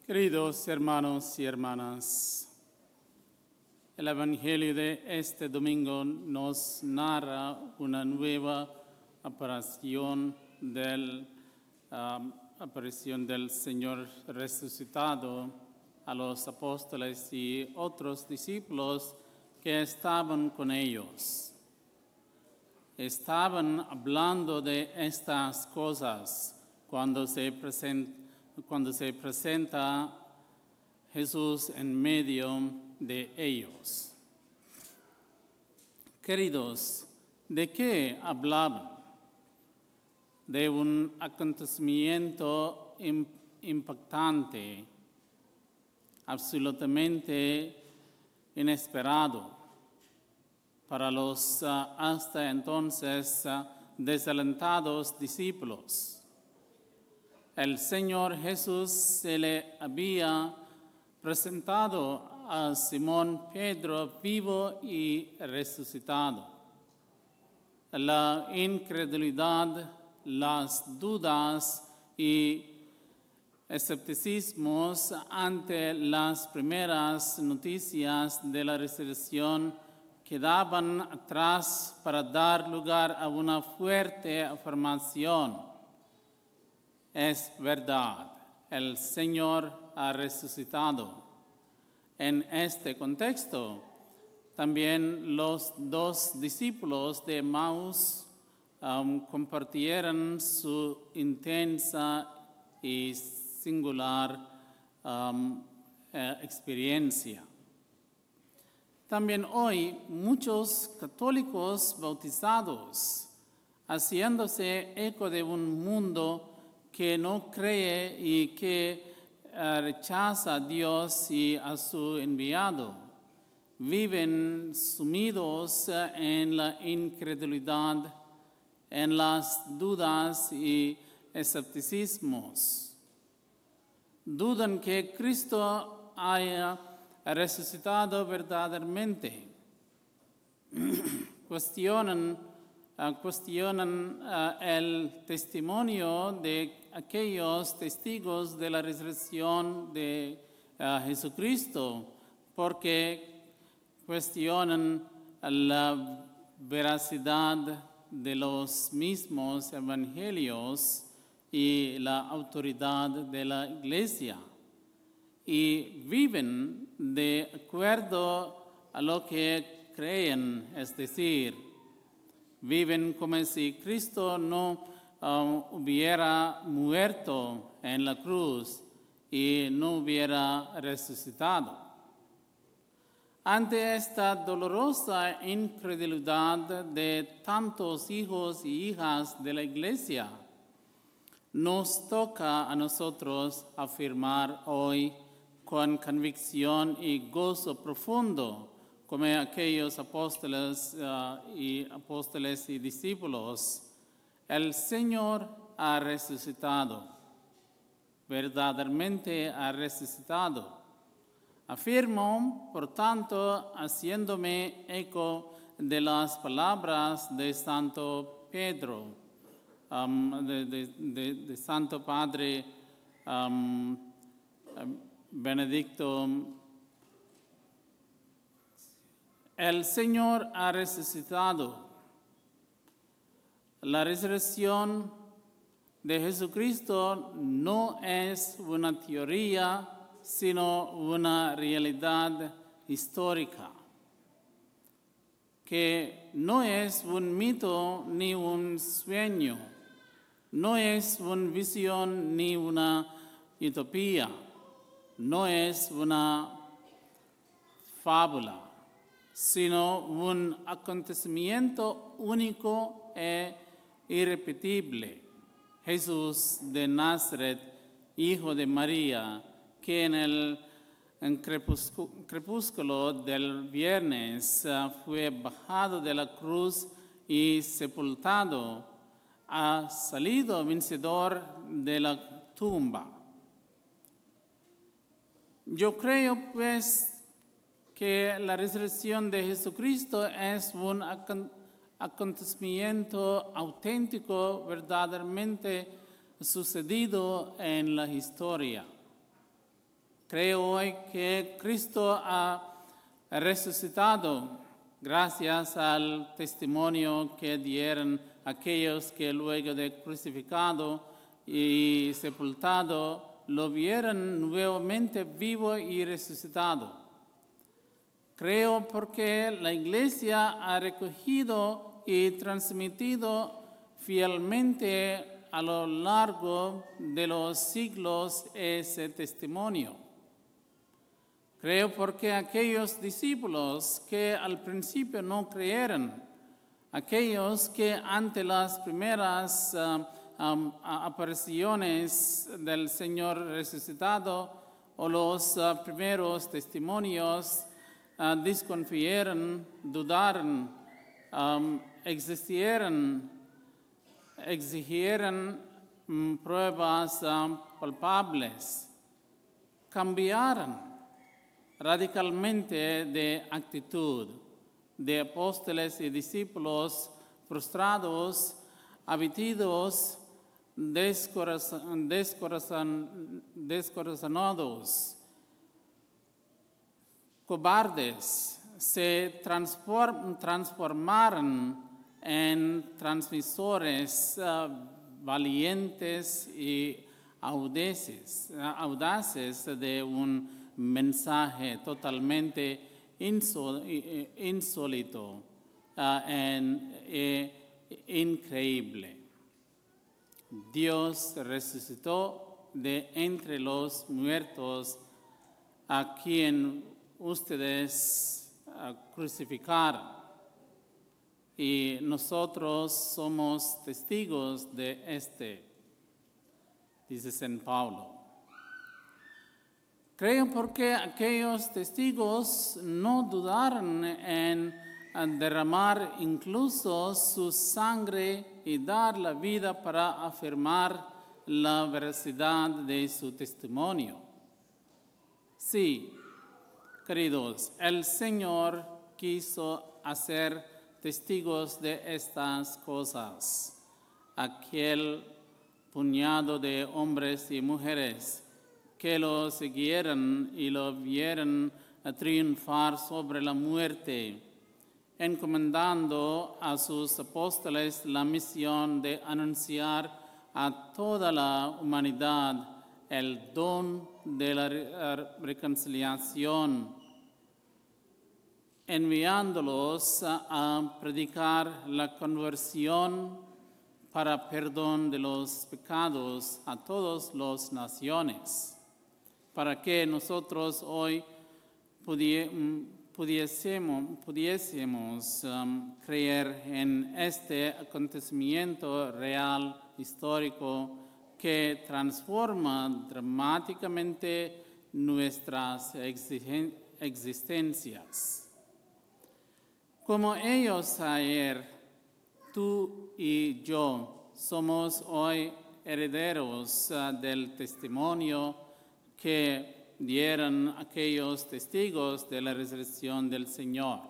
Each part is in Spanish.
Queridos hermanos y hermanas, el Evangelio de este domingo nos narra una nueva aparición del Señor resucitado a los apóstoles y otros discípulos que estaban con ellos. Estaban hablando de estas cosas cuando se presenta Jesús en medio de ellos. Queridos, ¿de qué hablaban? De un acontecimiento impactante, absolutamente inesperado para los hasta entonces desalentados discípulos. El Señor Jesús se le había presentado a Simón Pedro vivo y resucitado. La incredulidad, las dudas y escepticismos ante las primeras noticias de la resurrección quedaban atrás para dar lugar a una fuerte afirmación. Es verdad, el Señor ha resucitado. En este contexto, también los dos discípulos de Emaús compartieron su intensa y singular experiencia. También hoy muchos católicos bautizados, haciéndose eco de un mundo que no cree y que rechaza a Dios y a su enviado, viven sumidos en la incredulidad, en las dudas y escepticismos. Dudan que Cristo haya resucitado verdaderamente. Cuestionan el testimonio de aquellos testigos de la resurrección de Jesucristo, porque cuestionan la veracidad de los mismos evangelios y la autoridad de la Iglesia, y viven de acuerdo a lo que creen, es decir, viven como si Cristo no hubiera muerto en la cruz y no hubiera resucitado. Ante esta dolorosa incredulidad de tantos hijos y hijas de la Iglesia, nos toca a nosotros afirmar hoy con convicción y gozo profundo, como aquellos apóstoles y discípulos, el Señor ha resucitado, verdaderamente ha resucitado. Afirmo, por tanto, haciéndome eco de las palabras de Santo Pedro, de Santo Padre Benedicto. El Señor ha resucitado. La resurrección de Jesucristo no es una teoría, sino una realidad histórica, que no es un mito ni un sueño, no es una visión ni una utopía, no es una fábula, sino un acontecimiento único e irrepetible. Jesús de Nazaret, hijo de María, que en el crepúsculo del viernes fue bajado de la cruz y sepultado, ha salido vencedor de la tumba. Yo creo, pues, que la resurrección de Jesucristo es un acontecimiento auténtico, verdaderamente sucedido en la historia. Creo hoy que Cristo ha resucitado gracias al testimonio que dieron aquellos que luego de crucificado y sepultado lo vieron nuevamente vivo y resucitado. Creo porque la Iglesia ha recogido y transmitido fielmente a lo largo de los siglos ese testimonio. Creo porque aquellos discípulos que al principio no creyeron, aquellos que ante las primeras apariciones del Señor resucitado o los primeros testimonios desconfiaron, dudaron, exigieron pruebas palpables, cambiaron radicalmente de actitud, de apóstoles y discípulos frustrados, abatidos, descorazonados, cobardes, se transformaron en transmisores valientes y audaces de un mensaje totalmente insólito e increíble. Dios resucitó de entre los muertos a quien ustedes crucificaron. Y nosotros somos testigos de dice San Pablo. Creo porque aquellos testigos no dudaron en derramar incluso su sangre y dar la vida para afirmar la veracidad de su testimonio. Sí, queridos, el Señor quiso hacer testigos de estas cosas. Aquel puñado de hombres y mujeres que lo siguieron y lo vieron triunfar sobre la muerte, encomendando a sus apóstoles la misión de anunciar a toda la humanidad el don de la reconciliación, enviándolos a predicar la conversión para perdón de los pecados a todas las naciones, para que nosotros hoy pudiésemos creer en este acontecimiento real, histórico, que transforma dramáticamente nuestras existencias. Como ellos ayer, tú y yo somos hoy herederos del testimonio que dieron aquellos testigos de la resurrección del Señor.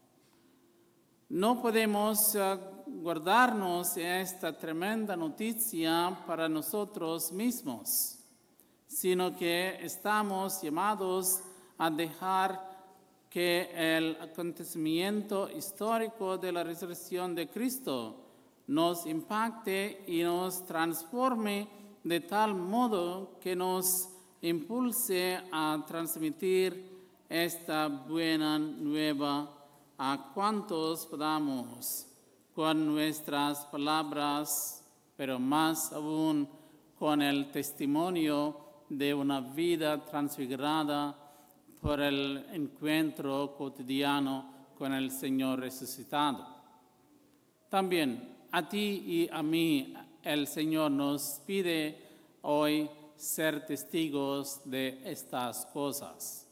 No podemos guardarnos esta tremenda noticia para nosotros mismos, sino que estamos llamados a dejar que el acontecimiento histórico de la resurrección de Cristo nos impacte y nos transforme de tal modo que nos impulse a transmitir esta buena nueva a cuantos podamos con nuestras palabras, pero más aún con el testimonio de una vida transfigurada por el encuentro cotidiano con el Señor resucitado. También a ti y a mí el Señor nos pide hoy ser testigos de estas cosas.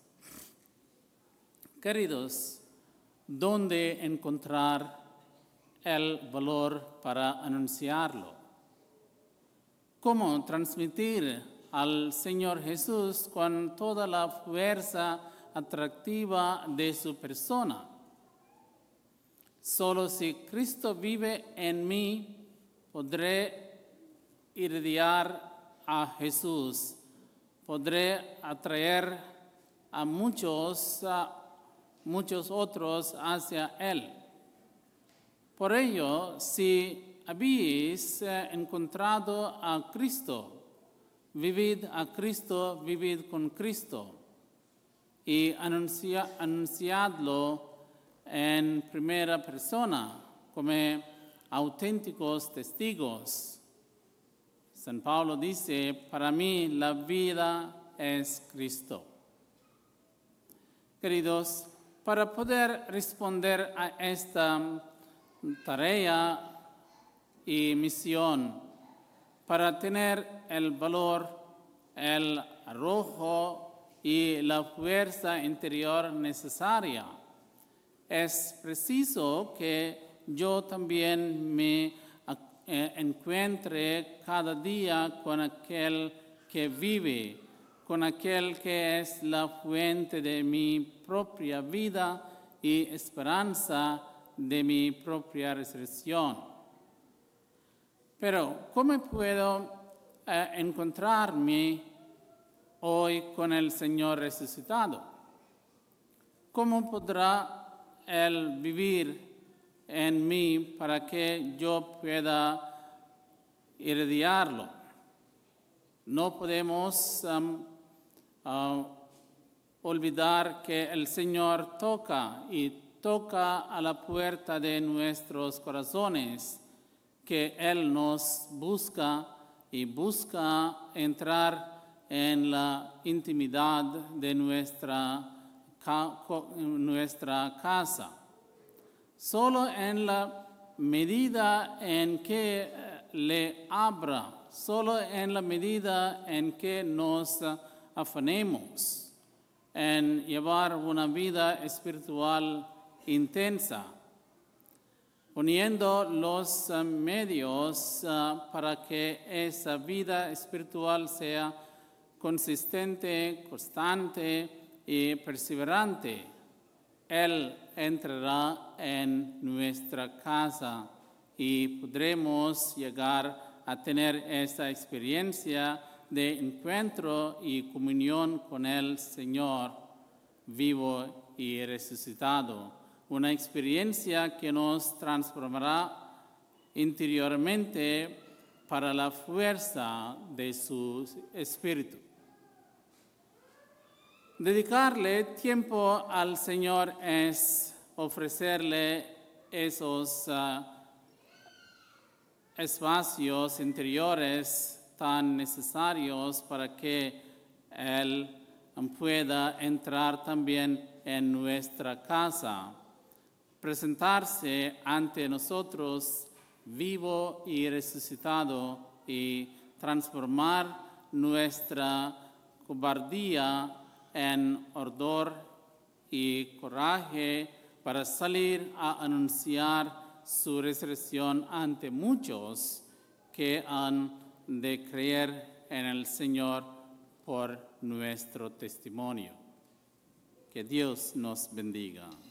Queridos, ¿dónde encontrar el valor para anunciarlo? ¿Cómo transmitir al Señor Jesús con toda la fuerza atractiva de su persona? Solo si Cristo vive en mí, podré irradiar a Jesús, podré atraer a muchos otros hacia Él. Por ello, si habéis encontrado a Cristo, vivid a Cristo, vivid con Cristo, y anunciadlo en primera persona, como auténticos testigos. San Pablo dice, para mí la vida es Cristo. Queridos, para poder responder a esta tarea y misión, para tener el valor, el arrojo y la fuerza interior necesaria, es preciso que yo también me encuentre cada día con aquel que vive, con aquel que es la fuente de mi propia vida y esperanza de mi propia resurrección. Pero, ¿cómo puedo encontrarme hoy con el Señor resucitado? ¿Cómo podrá Él vivir en mí para que yo pueda irradiarlo? No podemos olvidar que el Señor toca a la puerta de nuestros corazones, que Él nos busca y busca entrar en la intimidad de nuestra casa. Solo en la medida en que le abra, solo en la medida en que nos afanemos en llevar una vida espiritual intensa, poniendo los medios para que esa vida espiritual sea consistente, constante y perseverante. Él entrará en nuestra casa y podremos llegar a tener esa experiencia de encuentro y comunión con el Señor vivo y resucitado. Una experiencia que nos transformará interiormente para la fuerza de su Espíritu. Dedicarle tiempo al Señor es ofrecerle esos espacios interiores tan necesarios para que Él pueda entrar también en nuestra casa, presentarse ante nosotros vivo y resucitado y transformar nuestra cobardía en ardor y coraje para salir a anunciar su resurrección ante muchos que han de creer en el Señor por nuestro testimonio. Que Dios nos bendiga.